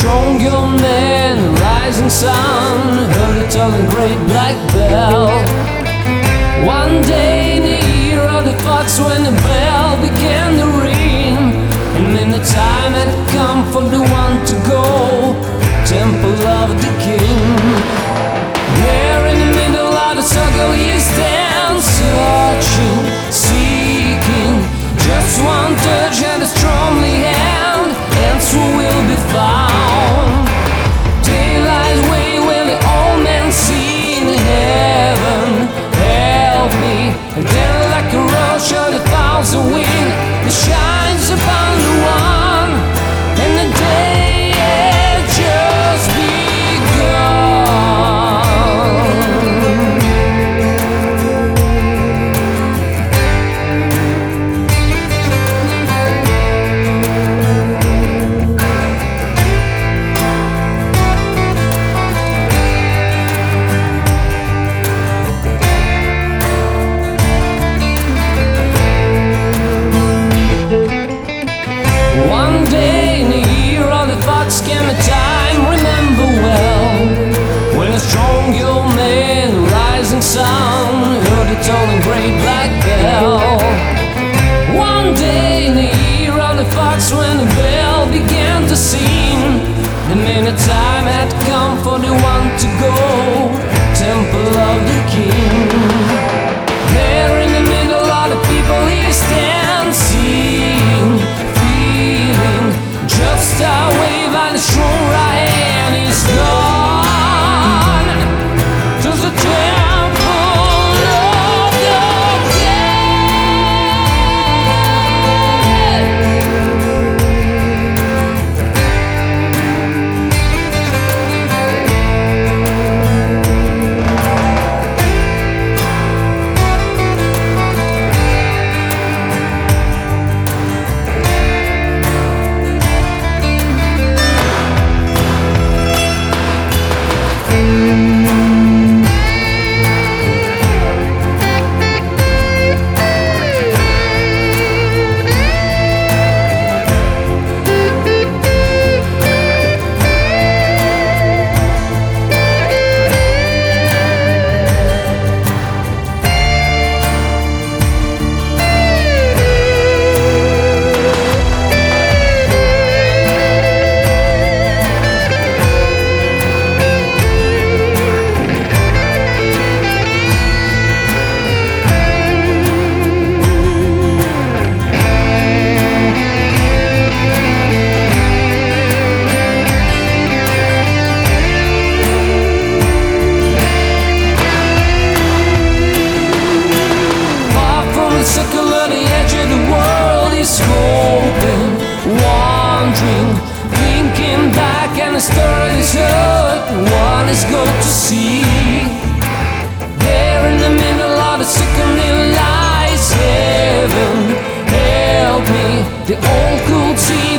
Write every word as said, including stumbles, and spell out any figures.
strong young man, rising sun, heard it tolling great black bell. One day in the year of the fox, when the bell began to ring, and then the time had come for the one to go, temple of the king. There in the middle of the circle he stands, searching, seeking, just one touch and a strongly hand, answer will be found. Daylight way where the old man seen heaven, help me. And then like a rush of a thousand wind, it shines upon the one, and the day had just begun. One day in the year of the fox came a time, remember well, when a strong young man, rising sun, heard it tolling great black bell. One day in the year of the fox, when the bell began to sing, the minute time had come for the one to go, temple of the king. There in the middle of the people he stands, seeing, feeling, just a wave and a strong right hand is gone to the temple of the circle of the edge of the world is hoping, wandering, thinking back, and the story is heard. One is good to see. There in the middle of the sickening lies heaven, help me. The old could see